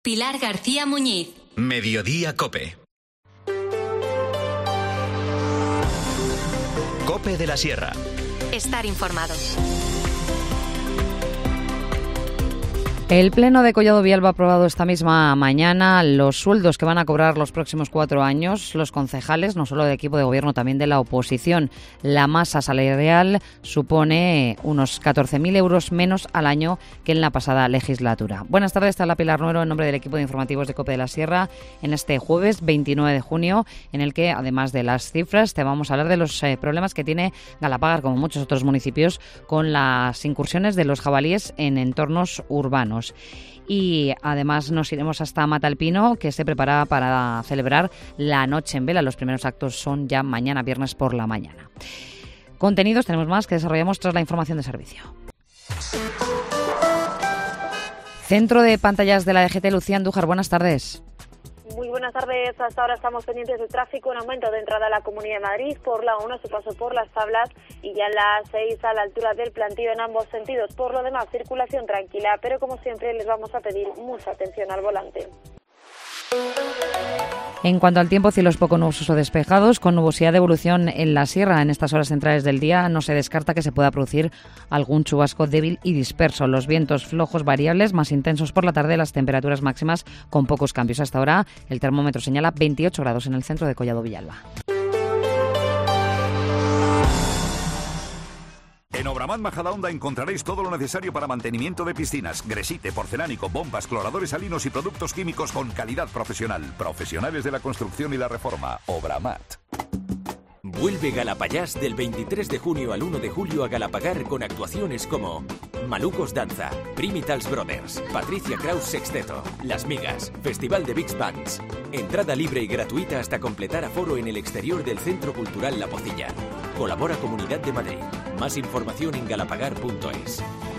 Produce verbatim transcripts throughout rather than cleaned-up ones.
Pilar García Muñiz. Mediodía COPE. COPE de la Sierra. Estar informado. El Pleno de Collado Villalba ha aprobado esta misma mañana los sueldos que van a cobrar los próximos cuatro años los concejales, no solo del equipo de gobierno, también de la oposición. La masa salarial supone unos catorce mil euros menos al año que en la pasada legislatura. Buenas tardes, está la Pilar Nuero en nombre del equipo de informativos de COPE de la Sierra en este jueves veintinueve de junio, en el que, además de las cifras, te vamos a hablar de los eh, problemas que tiene Galapagar, como muchos otros municipios, con las incursiones de los jabalíes en entornos urbanos. Y además nos iremos hasta Matalpino, que se prepara para celebrar la noche en vela. Los primeros actos son ya mañana, viernes por la mañana. Contenidos tenemos más que desarrollamos tras la información de servicio. Centro de pantallas de la D G T, Lucía Andújar, buenas tardes. Muy buenas tardes. Hasta ahora estamos pendientes de tráfico en aumento de entrada a la Comunidad de Madrid por la uno, su paso por Las Tablas, y ya en la seis a la altura del Plantío en ambos sentidos. Por lo demás, circulación tranquila, pero como siempre les vamos a pedir mucha atención al volante. En cuanto al tiempo, cielos poco nubosos o despejados, con nubosidad de evolución en la sierra. En estas horas centrales del día no se descarta que se pueda producir algún chubasco débil y disperso. Los vientos flojos variables, más intensos por la tarde, las temperaturas máximas con pocos cambios. Hasta ahora el termómetro señala veintiocho grados en el centro de Collado Villalba. En Obramat Majadahonda encontraréis todo lo necesario para mantenimiento de piscinas, gresite, porcelánico, bombas, cloradores salinos y productos químicos con calidad profesional. Profesionales de la construcción y la reforma. Obramat. Vuelve Galapayás del veintitrés de junio al uno de julio a Galapagar con actuaciones como Malucos Danza, Primitals Brothers, Patricia Kraus Sexteto, Las Migas, Festival de Big Bands. Entrada libre y gratuita hasta completar aforo en el exterior del Centro Cultural La Pocilla. Colabora Comunidad de Madrid. Más información en galapagar punto es.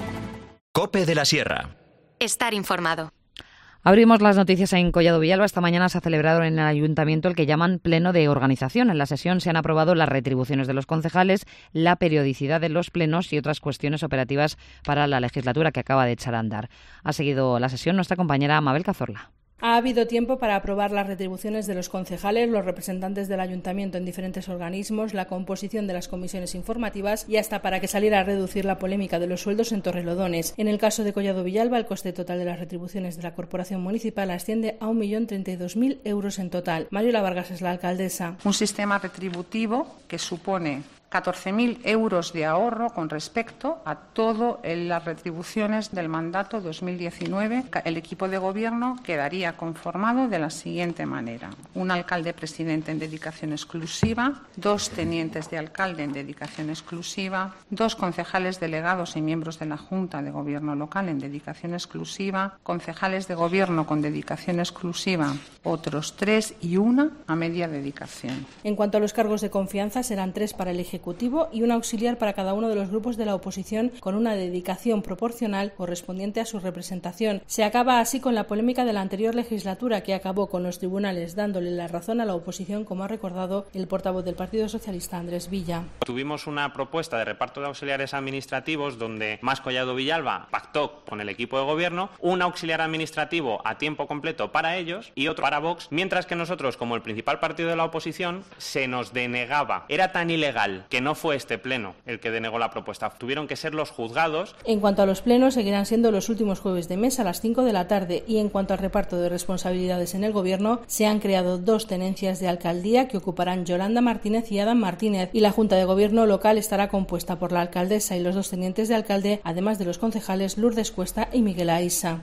COPE de la Sierra. Estar informado. Abrimos las noticias en Collado Villalba. Esta mañana se ha celebrado en el Ayuntamiento el que llaman Pleno de Organización. En la sesión se han aprobado las retribuciones de los concejales, la periodicidad de los plenos y otras cuestiones operativas para la legislatura que acaba de echar a andar. Ha seguido la sesión nuestra compañera Mabel Cazorla. Ha habido tiempo para aprobar las retribuciones de los concejales, los representantes del ayuntamiento en diferentes organismos, la composición de las comisiones informativas y hasta para que saliera a reducir la polémica de los sueldos en Torrelodones. En el caso de Collado Villalba, el coste total de las retribuciones de la corporación municipal asciende a un millón treinta y dos mil euros en total. Mariola Vargas es la alcaldesa. Un sistema retributivo que supone catorce mil euros de ahorro con respecto a todas las retribuciones del mandato dos mil diecinueve. El equipo de gobierno quedaría conformado de la siguiente manera: un alcalde presidente en dedicación exclusiva, dos tenientes de alcalde en dedicación exclusiva, dos concejales delegados y miembros de la Junta de Gobierno local en dedicación exclusiva, concejales de gobierno con dedicación exclusiva, otros tres y una a media dedicación. En cuanto a los cargos de confianza, serán tres para el Ejecutivo y un auxiliar para cada uno de los grupos de la oposición con una dedicación proporcional correspondiente a su representación. Se acaba así con la polémica de la anterior legislatura, que acabó con los tribunales dándole la razón a la oposición, como ha recordado el portavoz del Partido Socialista, Andrés Villa. Tuvimos una propuesta de reparto de auxiliares administrativos donde Más Collado Villalba pactó con el equipo de gobierno un auxiliar administrativo a tiempo completo para ellos y otro para Vox, mientras que nosotros, como el principal partido de la oposición, se nos denegaba. Era tan ilegal que no fue este pleno el que denegó la propuesta. Tuvieron que ser los juzgados. En cuanto a los plenos, seguirán siendo los últimos jueves de mes a las cinco de la tarde, y en cuanto al reparto de responsabilidades en el gobierno, se han creado dos tenencias de alcaldía que ocuparán Yolanda Martínez y Adam Martínez, y la Junta de Gobierno local estará compuesta por la alcaldesa y los dos tenientes de alcalde, además de los concejales Lourdes Cuesta y Miguel Aiza.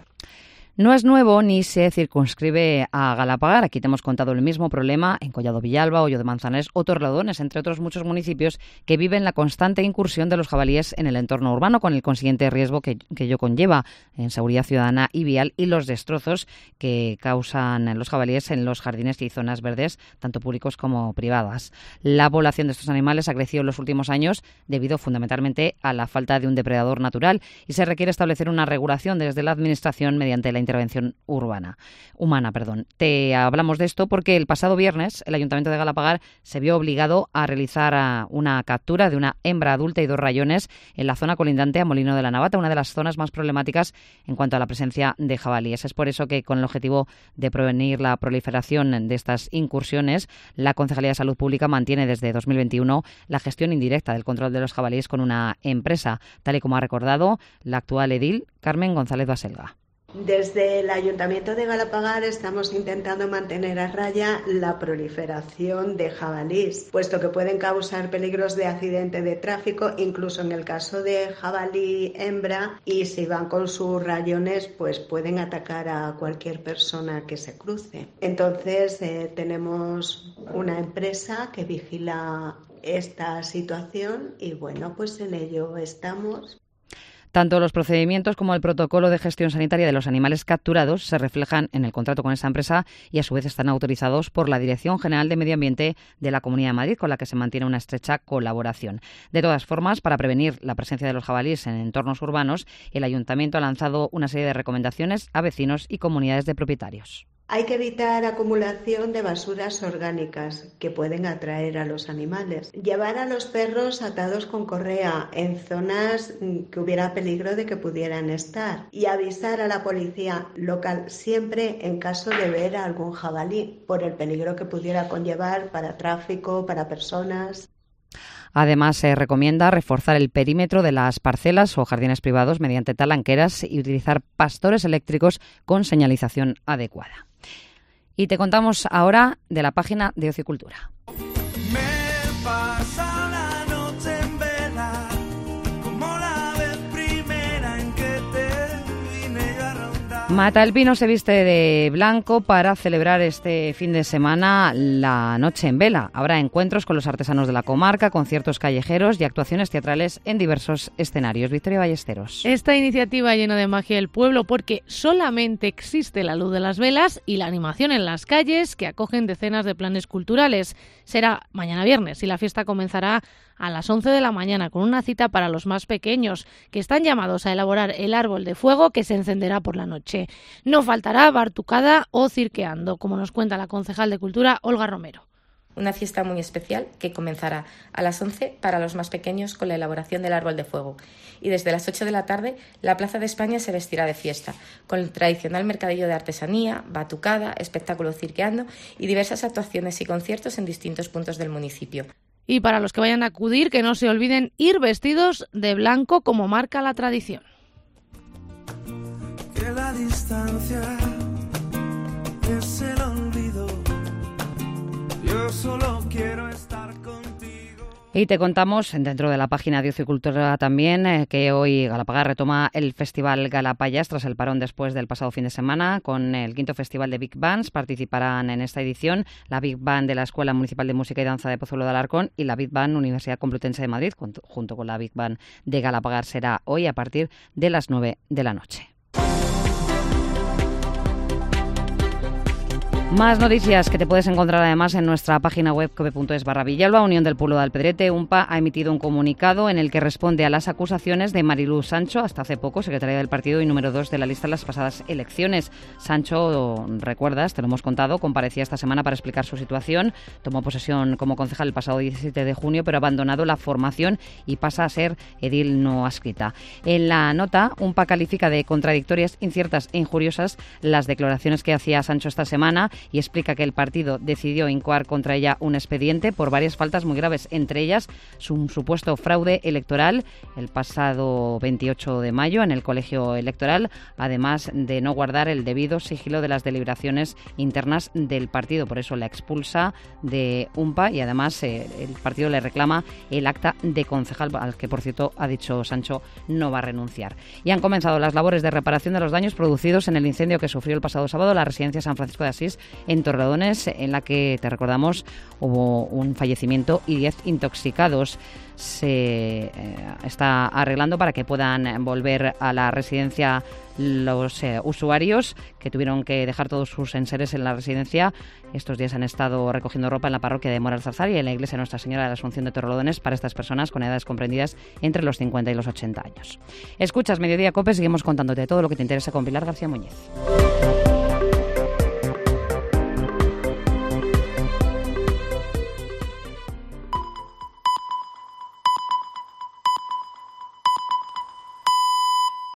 No es nuevo ni se circunscribe a Galapagar. Aquí te hemos contado el mismo problema en Collado Villalba, Hoyo de Manzanares o Torrelodones, entre otros muchos municipios que viven la constante incursión de los jabalíes en el entorno urbano, con el consiguiente riesgo que, que ello conlleva en seguridad ciudadana y vial, y los destrozos que causan los jabalíes en los jardines y zonas verdes, tanto públicos como privadas. La población de estos animales ha crecido en los últimos años debido fundamentalmente a la falta de un depredador natural, y se requiere establecer una regulación desde la Administración mediante la intervención urbana, humana. Perdón. Te hablamos de esto porque el pasado viernes el Ayuntamiento de Galapagar se vio obligado a realizar una captura de una hembra adulta y dos rayones en la zona colindante a Molino de la Navata, una de las zonas más problemáticas en cuanto a la presencia de jabalíes. Es por eso que, con el objetivo de prevenir la proliferación de estas incursiones, la Concejalía de Salud Pública mantiene desde dos mil veintiuno la gestión indirecta del control de los jabalíes con una empresa, tal y como ha recordado la actual edil Carmen González Baselga. Desde el Ayuntamiento de Galapagar estamos intentando mantener a raya la proliferación de jabalíes, puesto que pueden causar peligros de accidente de tráfico, incluso en el caso de jabalí hembra, y si van con sus rayones, pues pueden atacar a cualquier persona que se cruce. Entonces, eh, tenemos una empresa que vigila esta situación y, bueno, pues en ello estamos. Tanto los procedimientos como el protocolo de gestión sanitaria de los animales capturados se reflejan en el contrato con esa empresa y a su vez están autorizados por la Dirección General de Medio Ambiente de la Comunidad de Madrid, con la que se mantiene una estrecha colaboración. De todas formas, para prevenir la presencia de los jabalíes en entornos urbanos, el Ayuntamiento ha lanzado una serie de recomendaciones a vecinos y comunidades de propietarios. Hay que evitar acumulación de basuras orgánicas que pueden atraer a los animales. Llevar a los perros atados con correa en zonas que hubiera peligro de que pudieran estar. Y avisar a la policía local siempre en caso de ver a algún jabalí, por el peligro que pudiera conllevar para tráfico, para personas. Además, se recomienda reforzar el perímetro de las parcelas o jardines privados mediante talanqueras y utilizar pastores eléctricos con señalización adecuada. Y te contamos ahora de la página de Ocio y Cultura. Me pasa la noche en vela, como la vez primera en que te vine yo a rondar. Mata el Pino se viste de blanco para celebrar este fin de semana la noche en vela. Habrá encuentros con los artesanos de la comarca, conciertos callejeros y actuaciones teatrales en diversos escenarios. Victoria Ballesteros. Esta iniciativa llena de magia el pueblo porque solamente existe la luz de las velas y la animación en las calles que acogen decenas de planes culturales. Será mañana viernes y la fiesta comenzará a las once de la mañana con una cita para los más pequeños, que están llamados a elaborar el árbol de fuego que se encenderá por la noche. No faltará bartucada o cirqueando, como nos cuenta la concejal de Cultura, Olga Romero. Una fiesta muy especial que comenzará a las once para los más pequeños con la elaboración del árbol de fuego. Y desde las ocho de la tarde la Plaza de España se vestirá de fiesta, con el tradicional mercadillo de artesanía, batucada, espectáculo cirqueando y diversas actuaciones y conciertos en distintos puntos del municipio. Y para los que vayan a acudir, que no se olviden ir vestidos de blanco como marca la tradición. Que la distancia es el olvido. Yo solo quiero estar contigo. Y te contamos, dentro de la página de Ocio y Cultura también, eh, que hoy Galapagar retoma el Festival Galapayas tras el parón después del pasado fin de semana con el quinto Festival de Big Bands. Participarán en esta edición la Big Band de la Escuela Municipal de Música y Danza de Pozuelo de Alarcón y la Big Band Universidad Complutense de Madrid, junto con la Big Band de Galapagar. Será hoy a partir de las nueve de la noche. Más noticias que te puedes encontrar además en nuestra página web cope punto es barra Villalba. Unión del Pueblo de Alpedrete, UNPA, ha emitido un comunicado en el que responde a las acusaciones de Mariluz Sancho, hasta hace poco secretaria del partido y número dos de la lista en las pasadas elecciones. Sancho, recuerdas, te lo hemos contado, comparecía esta semana para explicar su situación. Tomó posesión como concejal el pasado diecisiete de junio, pero ha abandonado la formación y pasa a ser edil no adscrita. En la nota, UNPA califica de contradictorias, inciertas e injuriosas las declaraciones que hacía Sancho esta semana y explica que el partido decidió incoar contra ella un expediente por varias faltas muy graves, entre ellas un supuesto fraude electoral el pasado veintiocho de mayo en el colegio electoral, además de no guardar el debido sigilo de las deliberaciones internas del partido. Por eso la expulsa de UNPA y además eh, el partido le reclama el acta de concejal, al que por cierto ha dicho Sancho no va a renunciar. Y han comenzado las labores de reparación de los daños producidos en el incendio que sufrió el pasado sábado la residencia San Francisco de Asís en Torrelodones, en la que, te recordamos, hubo un fallecimiento y diez intoxicados. Se eh, está arreglando para que puedan volver a la residencia los eh, usuarios que tuvieron que dejar todos sus enseres en la residencia. Estos días han estado recogiendo ropa en la parroquia de Mora Alzazar y en la iglesia Nuestra Señora de la Asunción de Torrelodones para estas personas con edades comprendidas entre los cincuenta y los ochenta años. Escuchas Mediodía COPE, seguimos contándote todo lo que te interesa con Pilar García Muñiz.